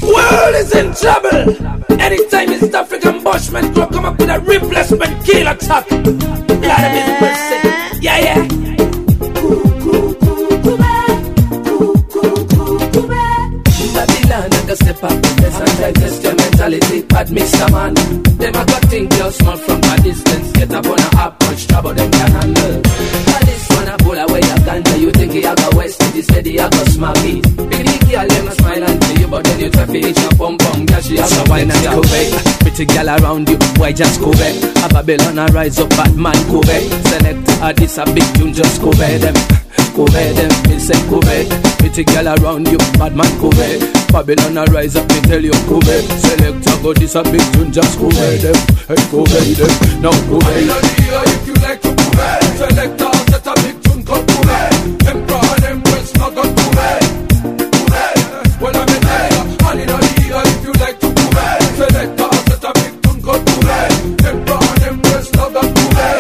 World is in trouble. Anytime East African Bushman go come up with a replacement kill attack. Lord of his mercy. Yeah. Babylon, I can step up. Let's try test your mentality. Bad Mr. Man. Them a got think you're small from a distance. Get up on a approach, trouble them can handle. This one a pull away a ganja. You think he a go west, it is steady, a go smuggy. Big girl, them a smile and see you, but then you try to hit your pum pum. Yeah, she a go wine and go back. Pretty girl around you, why just go back? A Babylon a rise up, bad man go back. Select a this a big tune, just go back them. Go back them, me say go back. Pretty girl around you, bad man go back. Babylon a rise up, me tell you go back. Select a go this a big tune, just go back them. Hey, go back them, now go back. I love you if you like to go back. Select a set a big tune called go back. Emperor and Empress not got go back. Well, I'm in there, honey, no deal if you like to go back. Select a set a big tune called go back. Emperor and Empress not got go back.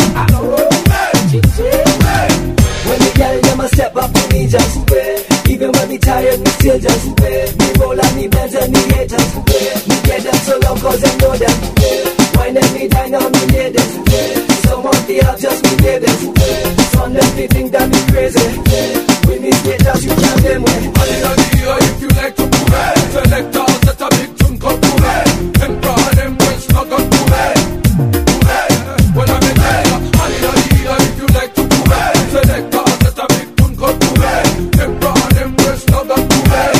When the girl them a step up to me just pray. Even when me tired, me still just pray. Me roll on me bends and me haters pray. Me get them so long cause them know them pray. Wine them me dine on me ladies pray. Some of the have just me babies pray. Some them they think that me crazy pray. With me status you can't them way. Hallelujah if you like to go back. Select all set a big tune called go back. Emperor and Empress not got go back. Well I'm in there. Hallelujah if you like to go back. Select all set a big tune called go back. Emperor and Empress not got go back.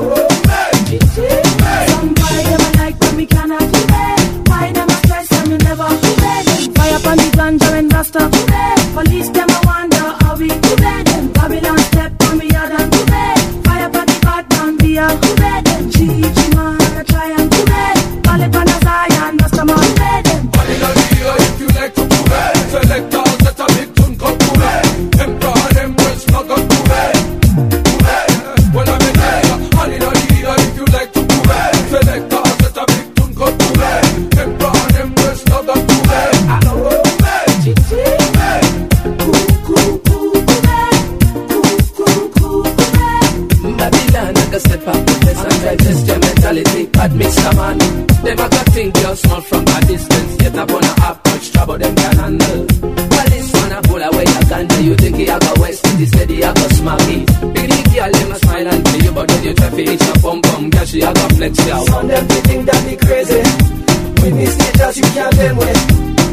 Some boy them a like but me cannot do that. Why them a stress and me never do that. Fire upon the ganja and rasta do that. Police them a wonder how we do that. Babylon step on me yard and do that. Fire upon the bad man be a do that. Gigi man a try and do that. Call it on a Zion rasta man do that. Hallelujah if you like to go back. Select all set a big tune called go back. Emperor and Empress not got go back. Well I'm in there. Hallelujah if you like to go back. Select all set a big tune called go back. Emperor and Empress not got go back. Babylon, I can step up. Let's try test your mentality. Bad Mr. Man. Them a got think you're small from a distance. Get up on a approach, trouble them can handle. Well, this one a pull away a ganja. You think he a go west, it is steady, a go smuggy. Big girl, them a smile and see you, but then you try to hit your pum pum. Yeah, she a go flex you. Some them they think that me crazy. With me status you can't them way.